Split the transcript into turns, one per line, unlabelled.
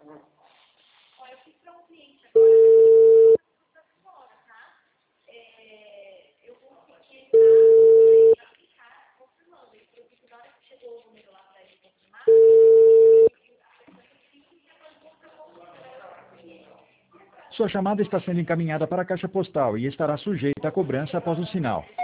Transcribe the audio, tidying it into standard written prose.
Ó, eu fiz para um cliente agora, mas eu fora, tá? Eu consegui entrar e ficar confirmando. Ele falou que na hora que chegou o número lá para ele confirmar,
Sua chamada está sendo encaminhada para a caixa postal e estará sujeita à cobrança após o sinal.